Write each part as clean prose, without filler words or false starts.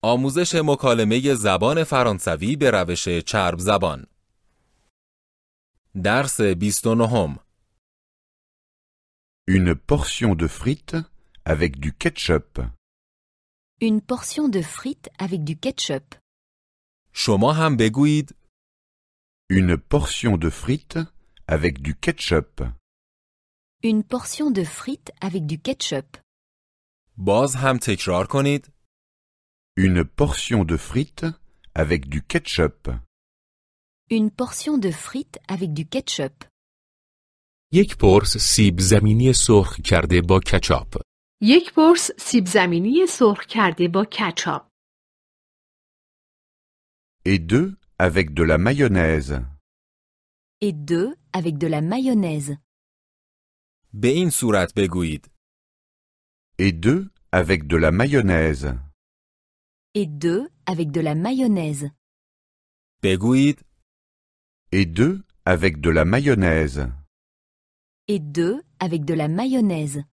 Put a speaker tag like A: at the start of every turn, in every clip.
A: آموزش مکالمه زبان فرانسوی به روش چرب زبان. درس 29.
B: Une portion de frites avec du ketchup.
C: Une portion de frites avec du ketchup.
A: شما هم بگویید
B: Une portion de frites avec du ketchup.
C: Une portion de frites avec du ketchup.
A: باز هم تکرار کنید
B: Une portion de frites avec du ketchup.
C: Une portion de frites avec du ketchup.
D: یک پرس سیب زمینی سرخ کرده با کچاپ.
E: یک پرس سیب زمینی سرخ کرده با کچاپ.
B: Et deux avec de la mayonnaise.
C: Et deux avec de la mayonnaise.
A: به این صورت بگویید
B: Et deux avec de la mayonnaise.
C: Et deux avec de la mayonnaise.
A: بگویید
B: Et deux avec de la mayonnaise.
C: Et deux avec de la mayonnaise.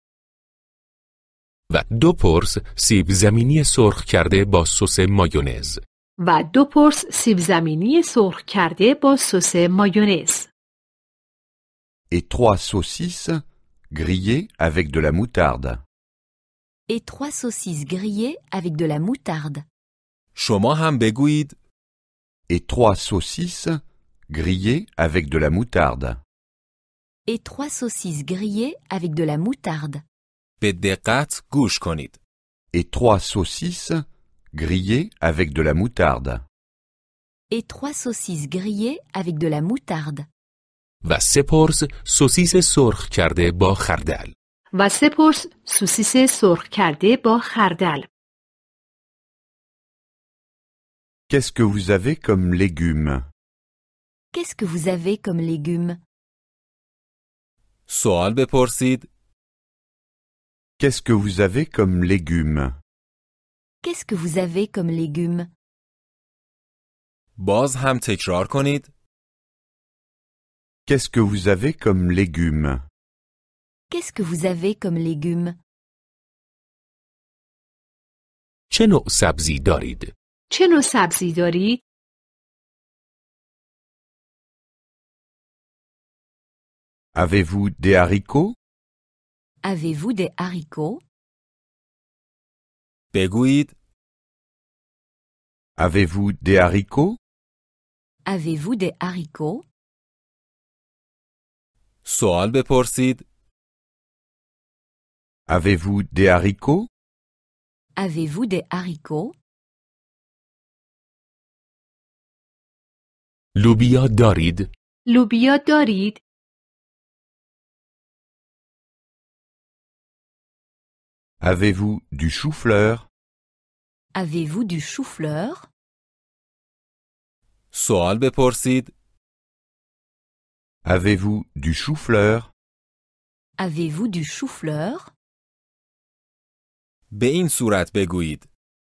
D: و دو پرس سیب زمینی سرخ کرده با سس مایونز.
E: و دو پرس سیب زمینی سرخ کرده با سس مایونز.
B: Et trois saucisses grillées avec de la moutarde.
C: Et trois saucisses grillées avec de la moutarde.
A: شما هم بگویید
B: Et trois saucisses grillées avec de la moutarde.
C: Et trois saucisses grillées avec de la moutarde.
A: به دقت گوش کنید
B: Et trois saucisses grillées avec de la moutarde.
C: Et trois saucisses grillées avec de la moutarde.
D: و سه پرس سوسیس سرخ کرده با خردل.
E: و سه پرس سوسیس سرخ کرده با خردل.
B: Qu'est-ce que vous avez comme légumes?
C: Qu'est-ce que vous avez comme légumes?
A: سوال بپرسید
B: Qu'est-ce que vous avez comme légumes?
C: Qu'est-ce que vous avez comme légumes?
A: باز هم تکرار کنید
B: Qu'est-ce que vous avez comme légumes?
C: Qu'est-ce que vous avez comme légumes?
D: چه نوع سبزی دارید؟
E: چه نوع سبزی دارید؟
B: Avez-vous des haricots?
C: Avez-vous des haricots?
A: بگویید
B: Avez-vous des haricots?
C: Avez-vous des haricots?
A: سوال بپرسید
B: Avez-vous des haricots?
C: Avez-vous des haricots?
D: لوبیا دارید؟
E: لوبیا دارید؟
B: Avez-vous du chou-fleur?
C: Avez-vous du chou-fleur?
A: سوال بپرسید
B: Avez-vous du chou-fleur?
C: Avez-vous du chou-fleur?
A: به این صورت بگویید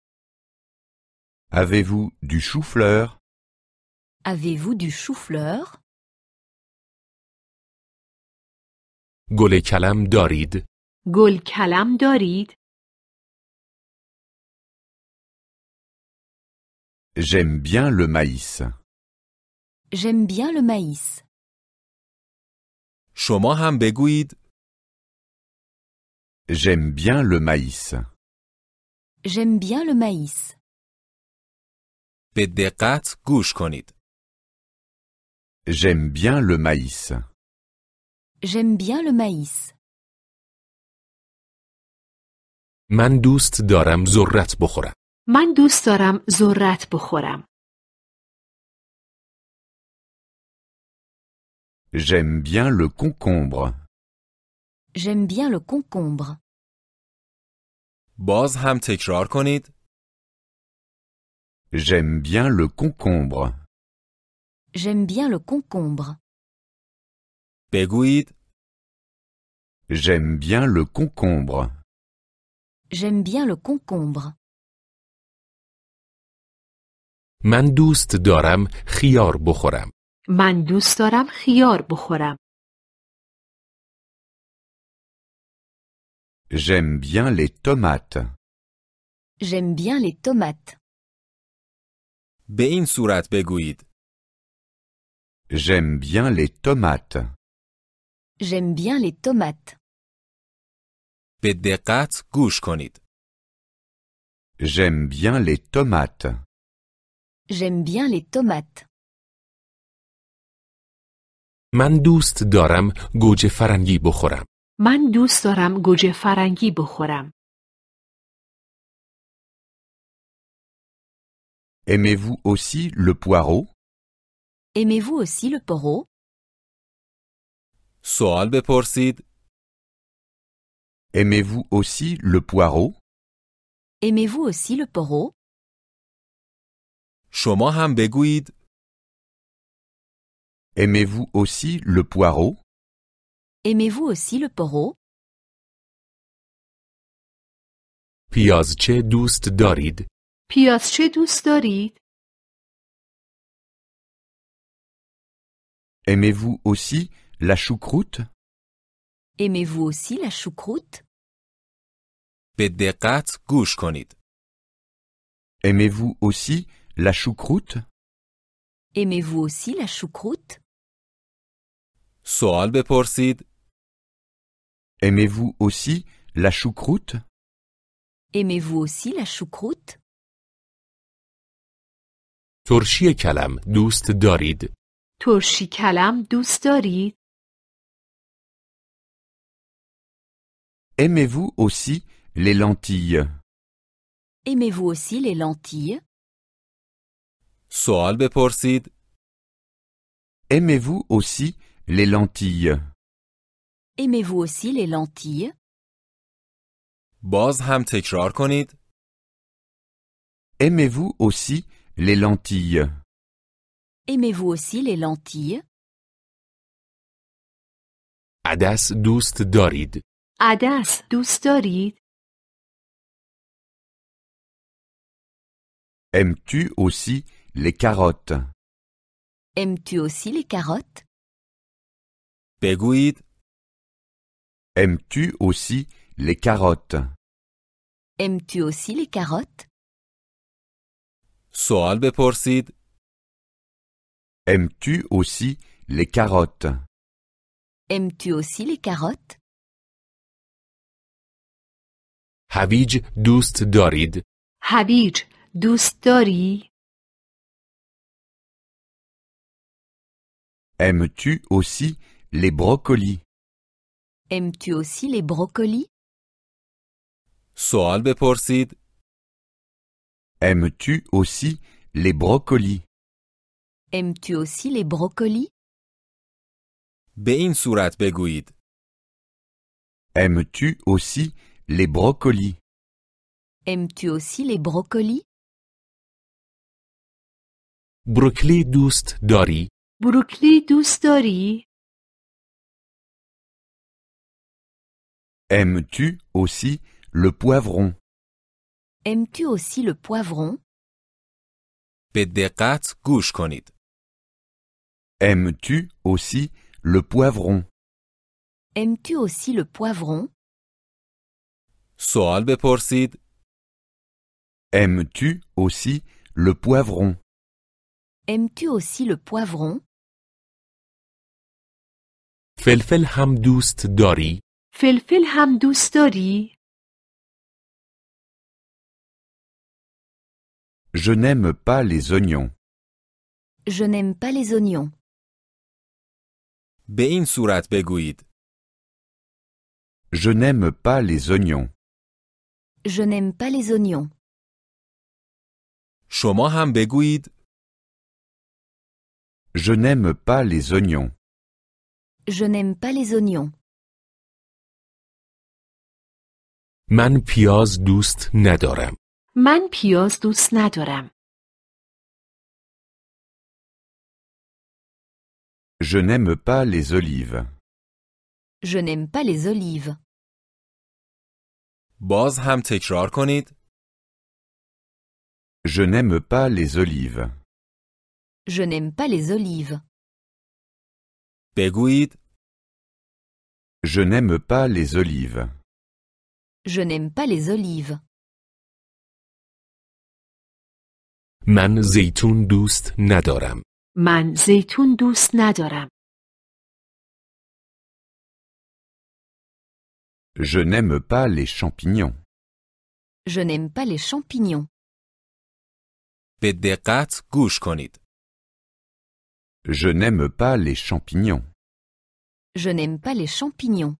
B: Avez-vous du chou-fleur?
C: Avez-vous du chou-fleur?
D: گل کلم دارید؟
E: گل کلم دارید؟
B: J'aime bien le maïs.
C: J'aime bien le maïs.
A: شما هم بگویید
B: J'aime bien le maïs.
C: J'aime bien le maïs.
A: به دقت گوش کنید
B: J'aime bien le maïs.
C: J'aime bien le maïs.
D: من دوست دارم ذرت بخورم.
E: من دوست دارم ذرت بخورم.
B: J'aime bien le concombre.
C: J'aime bien le concombre.
A: باز هم تکرار کنید
B: J'aime bien le concombre.
C: J'aime bien le concombre.
A: بگویید
B: J'aime bien le concombre.
C: J'aime bien le concombre.
D: من دوست دارم خیار بخورم.
E: من دوست دارم خیار بخورم.
B: J'aime bien les tomates.
C: J'aime bien les tomates.
A: به این صورت بگویید.
B: J'aime bien les tomates.
C: J'aime bien les tomates.
A: به دقت گوش کنید.
B: J'aime bien les tomates.
C: J'aime bien les tomates.
D: من دوست دارم گوجه فرنگی بخورم.
E: من دوست دارم گوجه فرنگی بخورم.
B: Aimez-vous aussi le poireau?
C: Aimez-vous aussi le poireau?
A: سوال بپرسید.
B: Aimez-vous aussi le poireau?
C: Aimez-vous aussi le poireau?
A: شما هم بگویید.
B: Aimez-vous aussi le poireau?
C: Aimez-vous aussi le poireau?
D: پیازچه دوست دارید؟
E: پیازچه دوست دارید؟
B: Aimez-vous aussi la choucroute?
C: Aimez-vous aussi la choucroute?
A: به دقت گوش کنید.
B: Aimez-vous aussi la choucroute?
C: Aimez-vous aussi la choucroute?
A: سوال بپرسید.
B: Aimez-vous aussi la choucroute?
C: Aimez-vous aussi la choucroute?
D: ترشی کلم دوست دارید؟
E: ترشی کلم دوست دارید؟
B: Aimez-vous aussi les lentilles?
C: Aimez-vous aussi les lentilles?
A: سوال بپرسید.
B: Aimez-vous aussi les lentilles?
C: Aimez-vous aussi les lentilles?
A: باز هم تکرار کنید.
B: Aimez-vous aussi les lentilles?
C: Aimez-vous aussi les lentilles?
D: عدس دوست دارید؟
E: عدس دوست دارید؟
B: Aimes-tu aussi les carottes?
C: Aimes-tu aussi les carottes?
A: بگویید.
B: Aimes-tu aussi les carottes?
C: Aimes-tu aussi les carottes?
A: سوال بپرسید.
B: Aimes-tu aussi les carottes?
C: Aimes-tu aussi les carottes?
D: هویج دوست دارید؟
E: هویج دوست داری؟
B: Aimes-tu aussi les brocolis?
C: Aimes-tu aussi les brocolis?
A: سوال بپرسید.
B: Aimes-tu aussi les brocolis?
C: Aimes-tu aussi les brocolis?
A: به این صورت بگویید.
B: Aimes-tu aussi les brocolis?
C: Aimes-tu aussi les brocolis?
D: بروکلی دوست داری؟
E: بروکلی دوست داری؟
B: Aimes-tu aussi le poivron?
C: Aimes-tu aussi le poivron?
A: به دقت گوش کنید.
B: Aimes-tu aussi le poivron?
C: Aimes-tu aussi le poivron?
A: سوال بپرسید.
B: Aimes-tu aussi le poivron?
C: Aimes-tu aussi le poivron?
D: فلفل هم دوست داری؟
E: فلفل هم دوست داری؟
B: Je n'aime pas les oignons.
C: Je n'aime pas les oignons.
A: به این صورت بگویید.
B: Je n'aime pas les oignons.
C: Je n'aime pas les oignons.
A: شما هم بگویید.
B: Je n'aime pas les oignons.
C: Je n'aime pas les oignons.
D: من پیاز دوست ندارم.
E: من پیاز دوست ندارم.
B: Je n'aime pas les olives.
C: Je n'aime pas les olives.
A: باز هم تکرار کنید.
B: Je n'aime pas les olives.
C: Je n'aime pas les olives.
A: بگویید.
B: Je n'aime pas les olives.
C: Je n'aime pas les olives.
D: من زیتون دوست ندارم.
E: من زیتون دوست ندارم.
B: Je n'aime pas les champignons.
C: Je n'aime pas les champignons.
A: به دقت گوش کنید.
B: Je n'aime pas les champignons.
C: Je n'aime pas les champignons.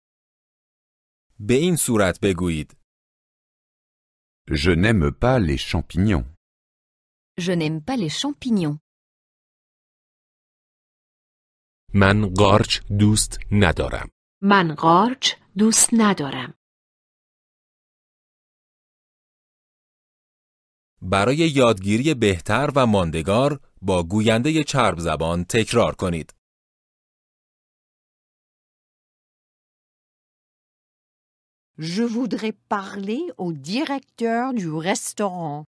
A: به این صورت بگویید.
B: Je n'aime pas les champignons.
C: Je n'aime pas les champignons.
D: من قارچ دوست ندارم.
E: من قارچ دوست ندارم.
A: برای یادگیری بهتر و ماندگار با گوینده چرب زبان تکرار کنید.
F: Je voudrais parler au directeur du restaurant.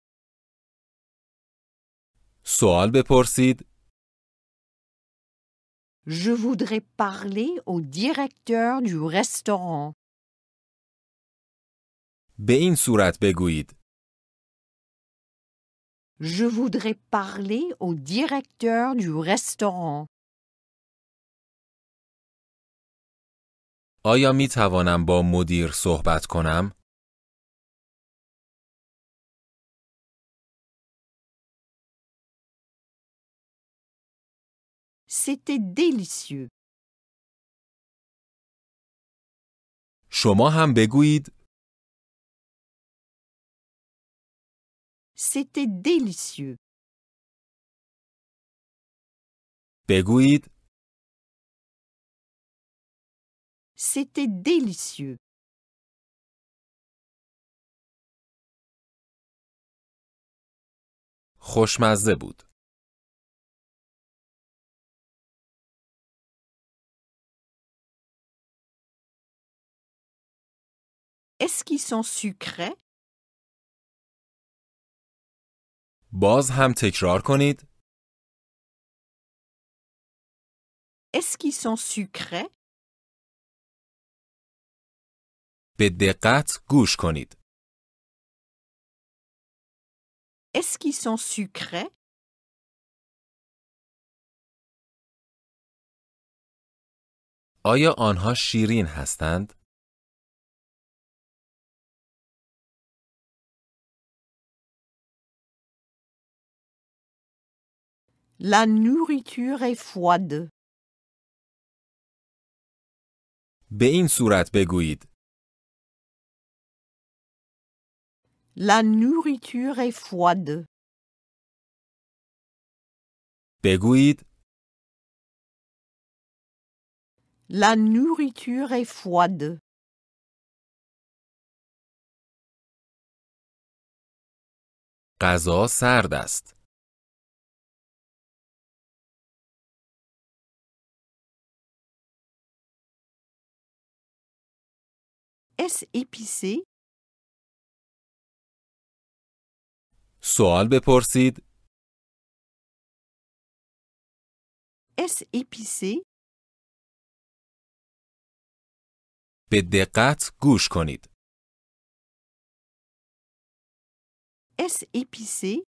A: سوال بپرسید.
F: Je voudrais parler au directeur du restaurant.
A: به این صورت بگویید.
F: Je voudrais parler au directeur du restaurant.
A: آیا می توانم با مدیر صحبت کنم؟
F: C'était délicieux.
A: شما هم بگویید.
F: C'était délicieux.
A: بگویید.
F: C'était délicieux.
A: خوشمزه بود.
F: Est-ce qu'ils sont sucrés?
A: باز هم تکرار کنید.
F: Est-ce qu'ils sont sucrés?
A: به دقت گوش کنید.
F: Est-ce qu'ils sont sucrés?
A: آیا آنها شیرین هستند؟
F: La nourriture est froide.
A: به این صورت بگویید.
F: La nourriture est froide.
A: بگویید.
F: La nourriture est froide.
A: غذا سرد است.
F: Est-ce épicé?
A: سوال بپرسید.
F: Est-ce épicé?
A: به دقت گوش کنید.
F: Est-ce épicé?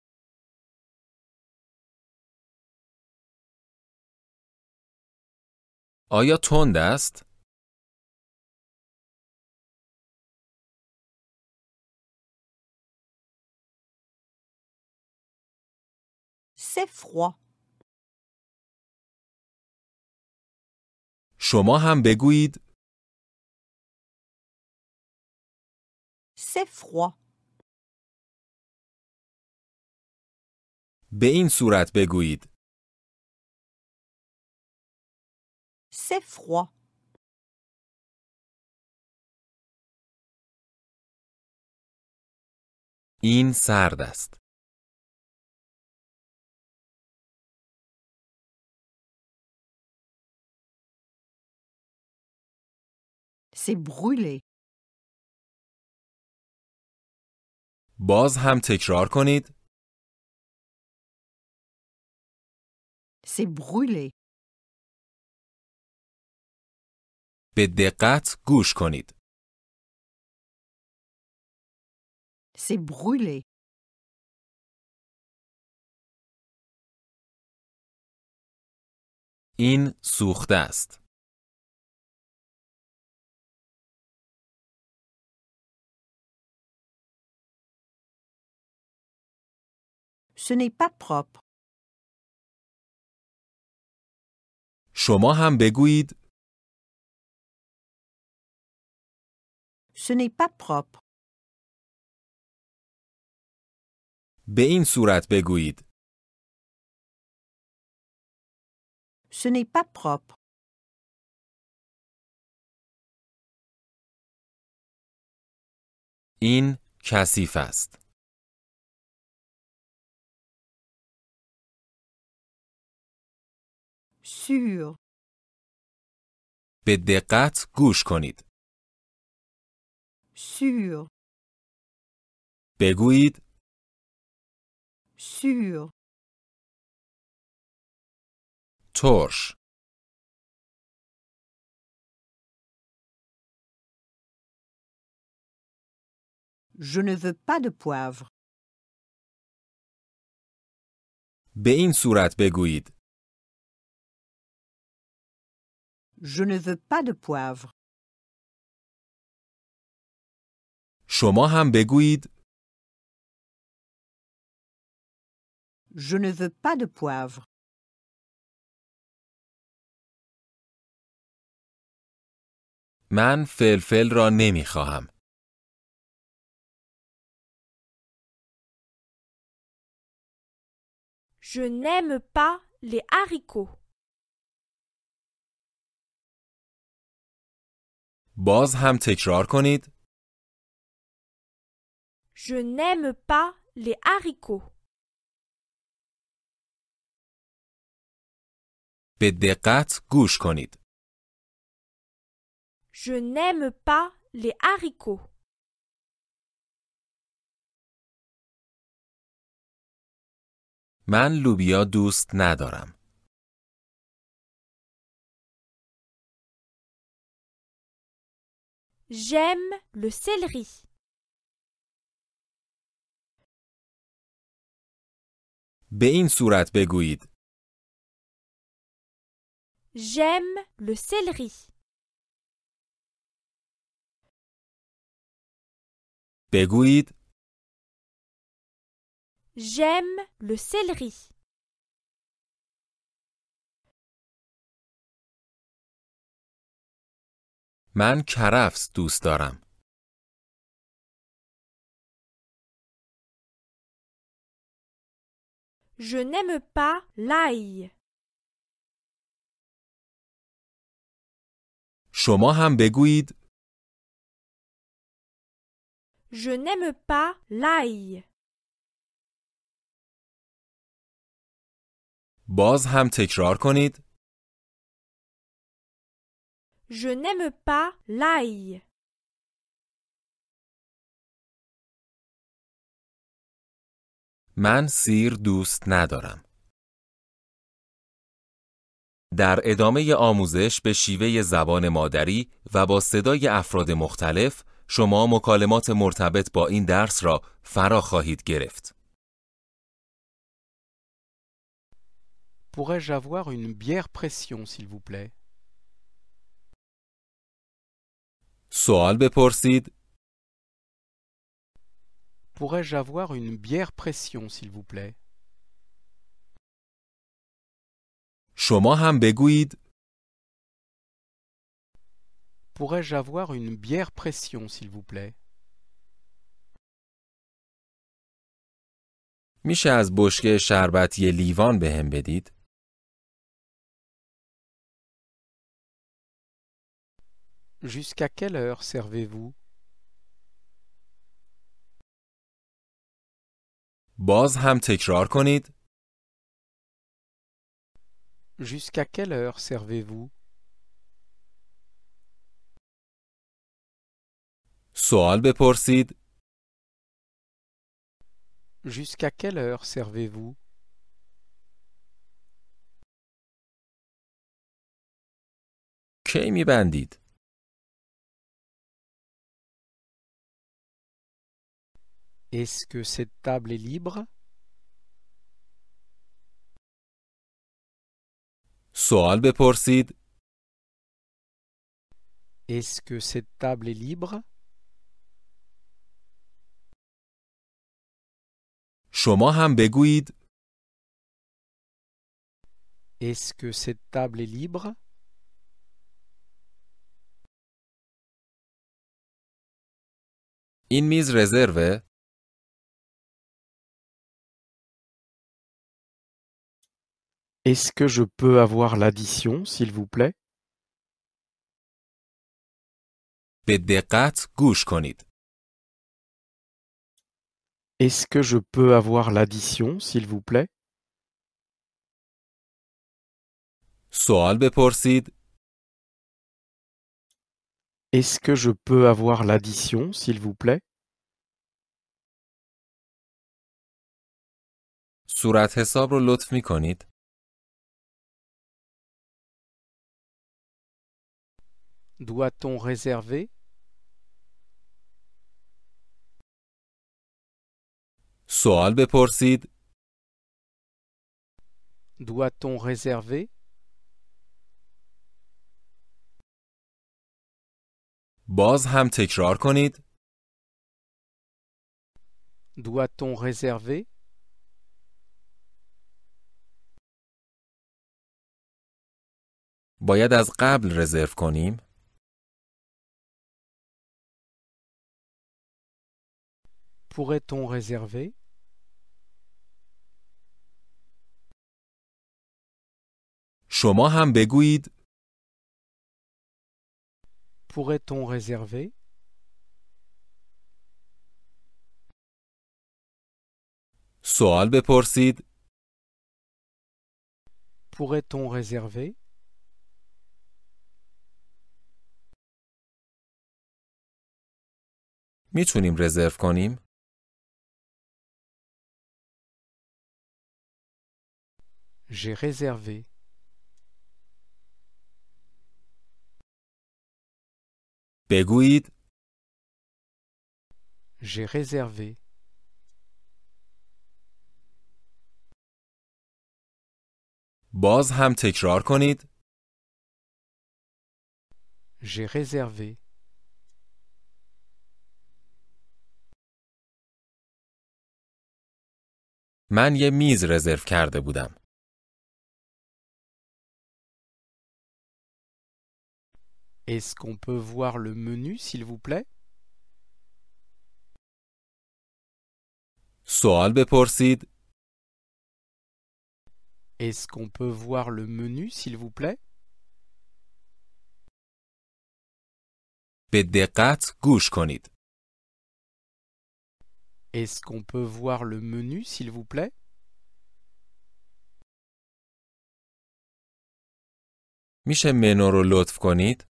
A: آیا تند است؟
F: C'est froid.
A: شما هم بگویید.
F: C'est froid.
A: به این صورت بگویید.
F: C'est froid.
A: این سرد است.
F: C'est brûlé.
A: باز هم تکرار کنید.
F: C'est brûlé.
A: به دقت گوش کنید.
F: C'est brûlé.
A: این سوخته است.
F: Ce n'est pas propre.
A: شما هم بگویید
F: Ce n'est pas propre.
A: به این صورت بگویید.
F: Ce n'est pas propre.
A: این کثیف است.
F: Sûr.
A: به دقت گوش کنید.
F: Sûr.
A: بگویید
F: Sûr.
A: ترش.
F: Je ne veux pas de poivre.
A: به این صورت بگویید.
F: Je ne veux pas de poivre.
A: شما هم بگویید
F: Je ne veux pas de poivre.
A: من فلفل را نمی خواهم.
G: Je n'aime pas les haricots.
A: باز هم تکرار کنید.
G: Je n'aime pas les haricots.
A: به دقت گوش کنید.
G: Je n'aime pas les haricots.
A: من لوبیا دوست ندارم.
G: J'aime le céleri.
A: به این صورت بگویید.
G: J'aime le céleri.
A: بگویید
G: J'aime le céleri.
A: من کرفس دوست دارم.
G: Je n'aime pas l'ail.
A: شما هم بگویید
G: Je n'aime pas l'ail.
A: باز هم تکرار کنید.
G: Je n'aime pas l'ail.
A: من سیر دوست ندارم. در ادامه آموزش به شیوه زبان مادری و با صدای افراد مختلف شما مکالمات مرتبط با این درس را فرا خواهید گرفت.
H: Pourrais-je avoir une bière pression, s'il vous plaît?
A: سوال بپرسید.
H: Pourrais-je avoir une bière pression, s'il vous plaît?
A: شما هم بگویید
H: Pourrais-je avoir une bière pression, s'il vous plaît?
A: میشه از بشکه شربتی لیوان بهم بدید؟
H: Jusqu'à quelle heure servez-vous?
A: باز هم تکرار کنید.
H: Jusqu'à quelle heure servez-vous?
A: سوال بپرسید.
H: Jusqu'à quelle heure servez-vous?
A: کی میبندید؟
H: Est-ce que cette table est libre?
A: سوال بپرسید.
H: Est-ce que cette table est libre?
A: شما هم بگویید.
H: Est-ce que cette table est libre?
A: این میز رزروه؟
H: Est-ce que je peux avoir l'addition, s'il vous plaît?
A: به دقت گوش کنید.
H: Est-ce que je peux avoir l'addition, s'il vous plaît?
A: سوال بپرسید.
H: Est-ce que je peux avoir l'addition, s'il vous plaît?
A: صورت حساب رو لطف می کنید.
H: Doit-on réserver?
A: سوال بپرسید.
H: Doit-on réserver?
A: باز هم تکرار کنید.
H: Doit-on réserver?
A: باید از قبل رزرو کنیم.
H: Pourrait-on réserver?
A: شما هم بگویید.
H: Pourrait-on réserver?
A: سوال بپرسید.
H: Pourrait-on réserver?
A: میتونیم رزرو کنیم؟
H: J'ai réservé.
A: بگویید.
H: J'ai réservé.
A: باز هم تکرار کنید.
H: J'ai réservé.
A: من یه میز رزرو کرده بودم.
H: Est-ce qu'on peut voir le menu, s'il vous plaît?
A: سوال بپرسید.
H: Est-ce qu'on peut voir le menu, s'il vous plaît?
A: به دقت گوش کنید.
H: Est-ce qu'on peut voir le menu, s'il vous plaît?
A: میشه منو رو لطف کنید؟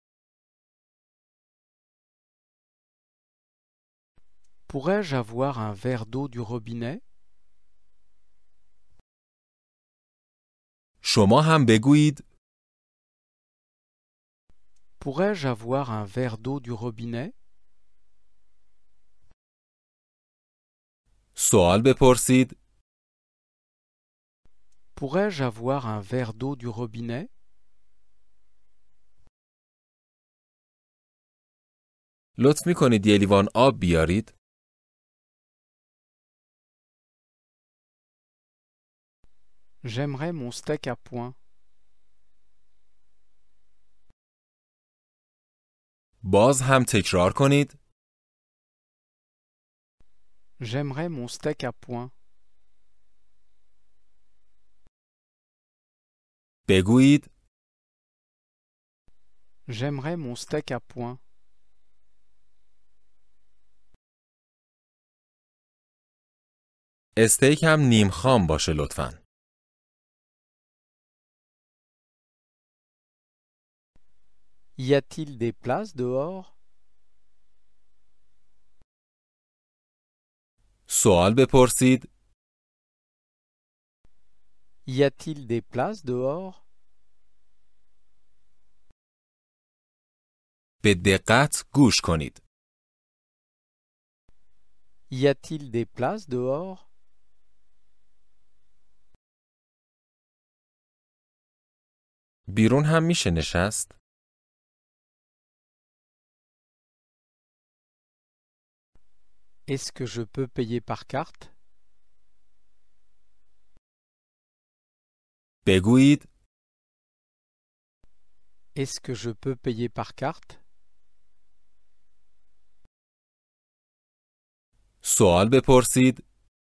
H: Pourrais-je avoir un verre d'eau du robinet?
A: شما هم بگویید.
H: Pourrais-je avoir un verre d'eau du robinet?
A: سوال بپرسید.
H: Pourrais-je avoir un verre d'eau du robinet?
A: لطف میکنید یه لیوان آب بیارید؟
H: J'aimerais mon steak à point.
A: باز هم تکرار کنید.
H: J'aimerais mon steak à point.
A: بگویید.
H: J'aimerais mon steak à point.
A: استیک هم نیم خام باشه لطفاً.
H: Y a-t-il des places dehors?
A: سوال بپرسید.
H: Y a-t-il des places dehors?
A: به دقت گوش کنید.
H: Y a-t-il des places dehors?
A: بیرون هم میشه نشست؟
H: Est-ce que je peux payer par carte?
A: بگویید
H: Est-ce que je peux payer par carte?
A: سوال بپرسید.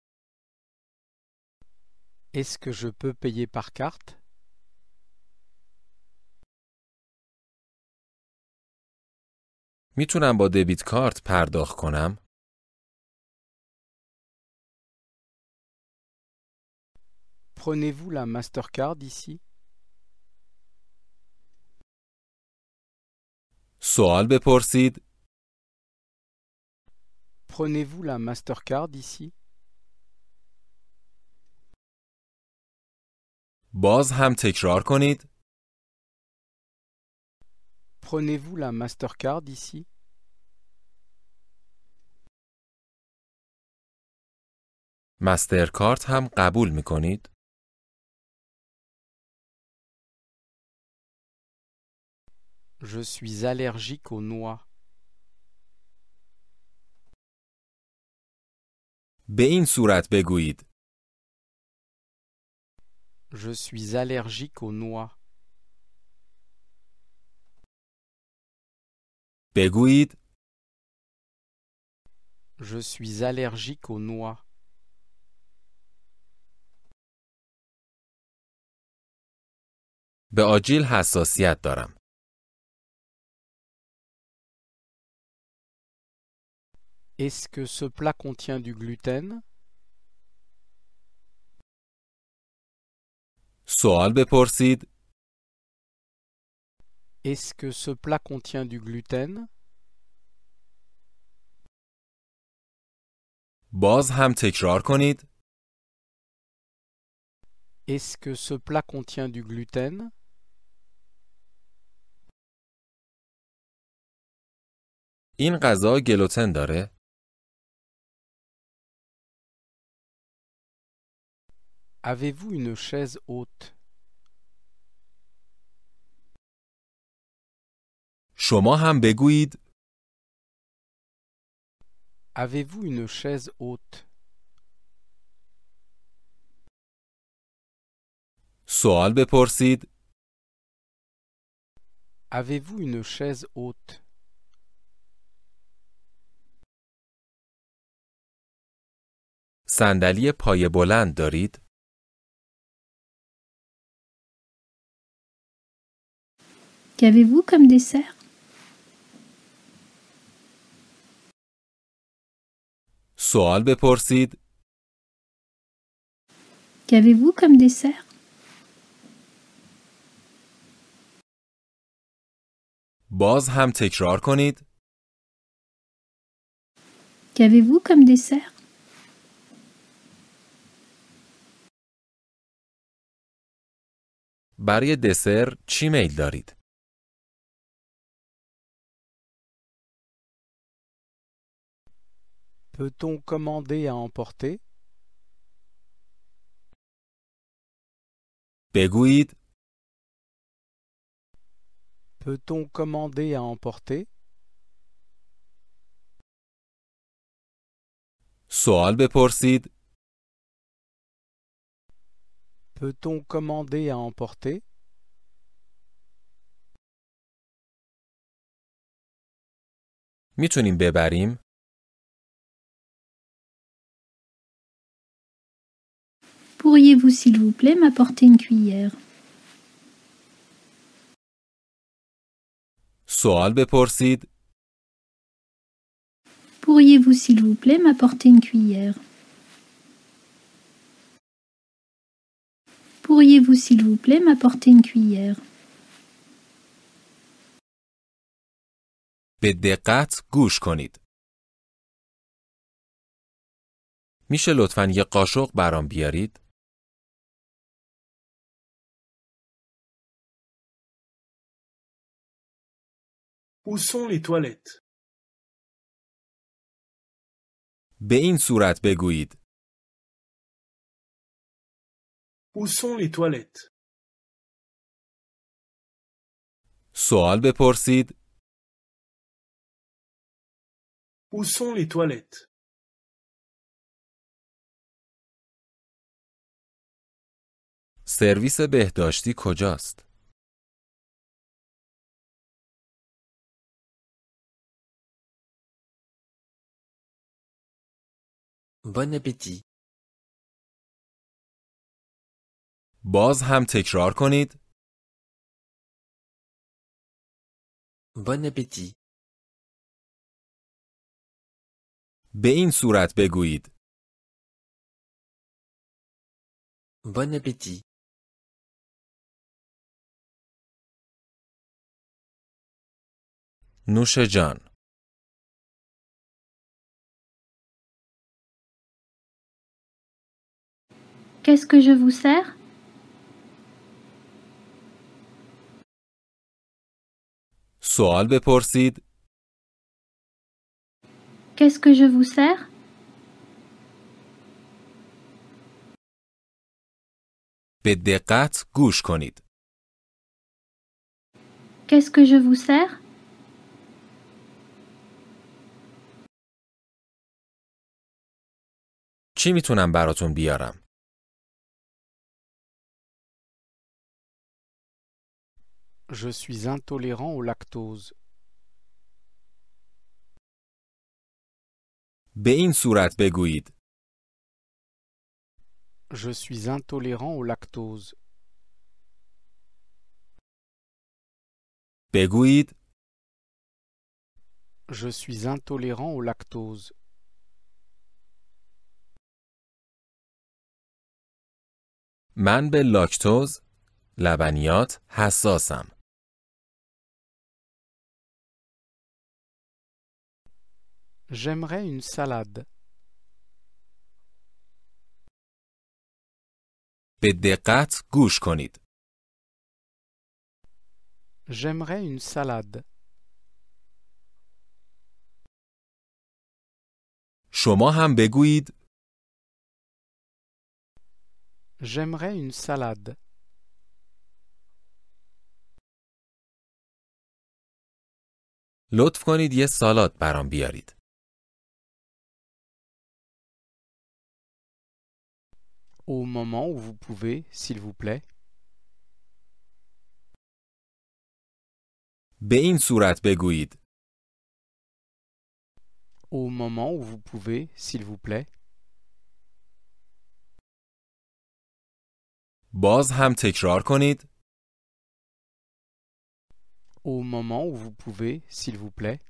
H: Est-ce que je peux payer par carte?
A: میتونم با دبیت کارت پرداخت کنم؟
H: Prenez-vous la Mastercard ici?
A: سوال بپرسید.
H: Prenez-vous la Mastercard ici?
A: باز هم تکرار کنید.
H: Prenez-vous la Mastercard ici?
A: مسترکارت هم قبول می کنید؟
H: Je suis allergique aux noix.
A: به این صورت بگویید.
H: Je suis allergique aux noix.
A: بگویید
H: Je suis allergique aux noix.
A: به آجیل حساسیت دارم.
H: Est-ce que ce plat contient du gluten?
A: سوال بپرسید.
H: Est-ce que ce plat contient du gluten?
A: باز هم تکرار کنید.
H: Est-ce que ce plat contient du gluten?
A: این غذا گلوتن داره؟
H: Avez-vous une chaise haute?
A: شما هم بگویید.
H: Avez-vous une chaise haute?
A: سوال بپرسید.
H: Avez-vous une chaise haute?
A: صندلی پایه بلند دارید؟
C: Qu'avez-vous comme dessert?
A: سوال بپرسید.
C: Qu'avez-vous comme dessert?
A: باز هم تکرار کنید.
C: Qu'avez-vous comme dessert?
A: برای دسر چی میل دارید؟
H: Peut-on commander à emporter?
A: بگویید
H: Peut-on commander à emporter?
A: سوال بپرسید.
H: Peut-on commander à emporter?
A: میتونیم ببریم؟
C: Pourriez-vous s'il vous plaît m'apporter une cuillère?
A: سوال بپرسید.
C: Pourriez-vous s'il vous plaît m'apporter une cuillère? Pourriez-vous s'il vous plaît m'apporter une cuillère?
A: به دقت گوش کنید. میشه لطفاً یه قاشق برام بیارید؟
I: Où sont les toilettes?
A: به این صورت بگویید.
I: Où sont les toilettes?
A: سوال بپرسید.
I: Où sont les toilettes?
A: سرویس بهداشتی کجاست؟
J: Bon appétit.
A: باز هم تکرار کنید.
J: Bon appétit.
A: به این صورت بگویید.
J: Bon appétit.
A: نوش جان.
K: Qu'est-ce que je vous sers?
A: سوال بپرسید.
K: Qu'est-ce que je vous sers?
A: به دقت گوش کنید.
K: Qu'est-ce que je vous sers?
A: چی میتونم براتون بیارم؟
H: Je suis intolérant au lactose.
A: به این صورت بگویید.
H: Je suis intolérant au lactose.
A: بگویید.
H: Je suis intolérant au lactose.
A: من به لاکتوز، لبنیات حساسم.
H: J'aimerais une salade.
A: به دقت گوش کنید.
H: J'aimerais une salade.
A: شما هم بگویید.
H: J'aimerais une salade.
A: لطف کنید یه سالاد برام بیارید.
H: Au moment où vous pouvez, s'il vous plaît.
A: به این صورت بگویید.
H: Au moment où vous pouvez, s'il vous plaît.
A: باز هم تکرار کنید.
H: Au moment où vous pouvez, s'il vous plaît.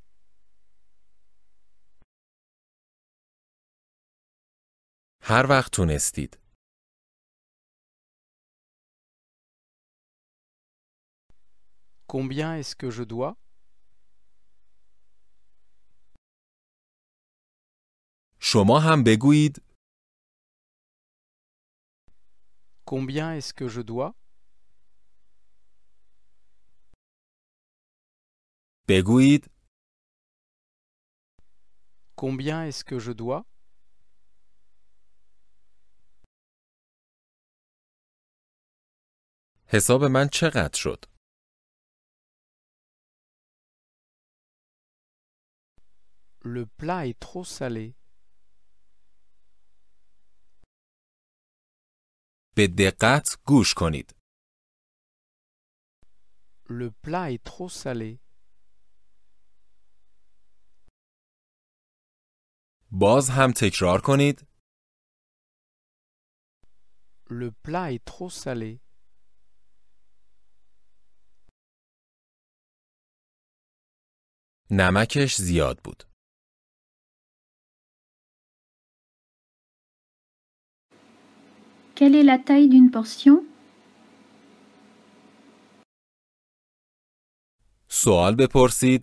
A: هر وقت تونستید.
H: Combien est-ce que je dois?
A: شما هم بگویید.
H: Combien est-ce que je dois?
A: بگویید.
H: Combien est-ce que je dois?
A: حساب من چقدر شد؟
H: Le plat est trop salé.
A: به دقت گوش کنید.
H: Le plat est trop salé.
A: باز هم تکرار کنید.
H: Le plat est trop salé.
A: نمکش زیاد بود.
K: Quelle est la taille d'une portion?
A: سوال بپرسید.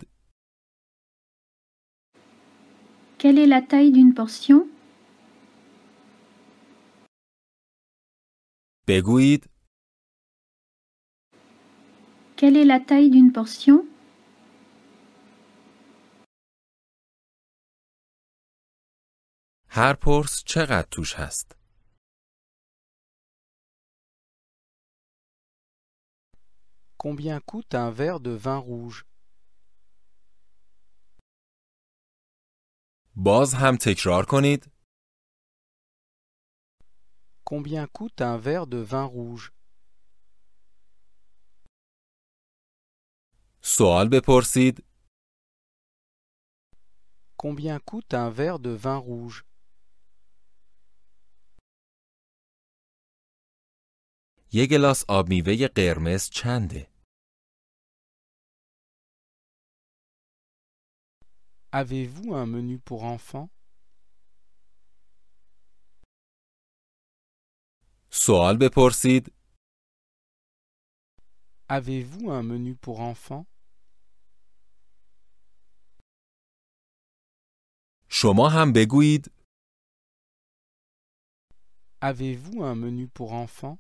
K: Quelle est la taille d'une portion?
A: بگویید.
K: Quelle est la taille d'une portion?
A: هر پرس چقدر توش هست؟
H: Combien coûte un verre de vin rouge?
A: باز هم تکرار کنید.
H: Combien coûte un verre de vin rouge?
A: سوال بپرسید.
H: Combien coûte un verre de vin rouge?
A: یک گلاس آب میوه قرمز چنده؟
H: Avez-vous un menu pour enfants?
A: سوال بپرسید.
H: Avez-vous un menu pour enfants?
A: شما هم بگویید.
H: Avez-vous un menu pour enfants?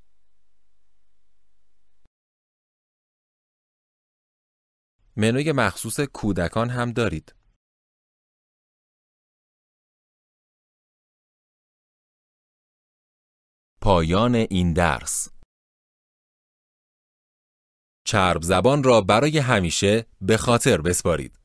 A: منوی مخصوص کودکان هم دارید. پایان این درس. چرب زبان را برای همیشه به خاطر بسپارید.